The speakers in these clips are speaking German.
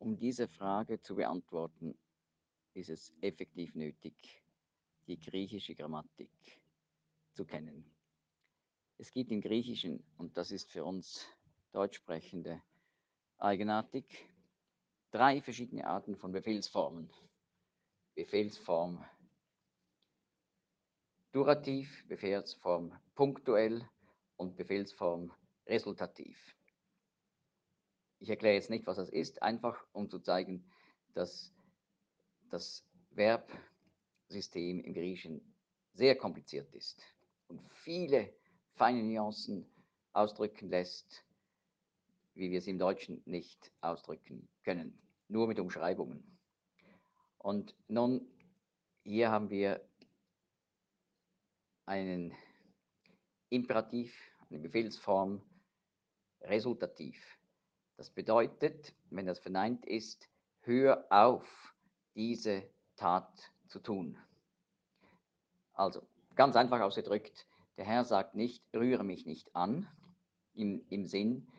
Um diese Frage zu beantworten, ist es effektiv nötig, die griechische Grammatik zu kennen. Es gibt im Griechischen, und das ist für uns Deutschsprechende eigenartig, drei verschiedene Arten von Befehlsformen. Befehlsform Durativ, Befehlsform punktuell und Befehlsform resultativ. Ich erkläre jetzt nicht, was das ist, einfach um zu zeigen, dass das Verbsystem im Griechischen sehr kompliziert ist und viele feine Nuancen ausdrücken lässt, wie wir es im Deutschen nicht ausdrücken können, nur mit Umschreibungen. Und nun, hier haben wir einen Imperativ, eine Befehlsform resultativ. Das bedeutet, wenn das verneint ist, hör auf, diese Tat zu tun. Also, ganz einfach ausgedrückt, der Herr sagt nicht, rühre mich nicht an, im Sinn,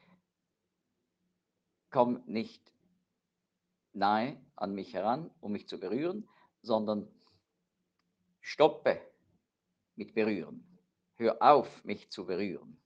komm nicht nahe an mich heran, um mich zu berühren, sondern stoppe mit berühren. Hör auf, mich zu berühren.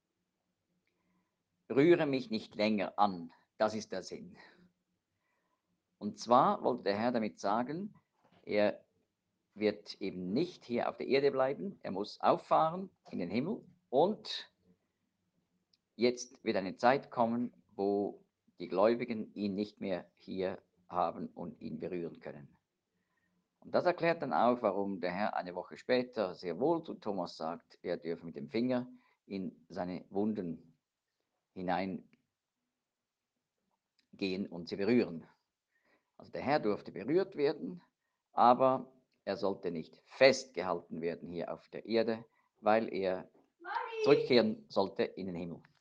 Rühre mich nicht länger an, das ist der Sinn. Und zwar wollte der Herr damit sagen, er wird eben nicht hier auf der Erde bleiben, er muss auffahren in den Himmel und jetzt wird eine Zeit kommen, wo die Gläubigen ihn nicht mehr hier haben und ihn berühren können. Und das erklärt dann auch, warum der Herr eine Woche später sehr wohl zu Thomas sagt, er dürfe mit dem Finger in seine Wunden hineingehen und sie berühren. Also der Herr durfte berührt werden, aber er sollte nicht festgehalten werden hier auf der Erde, weil er zurückkehren sollte in den Himmel.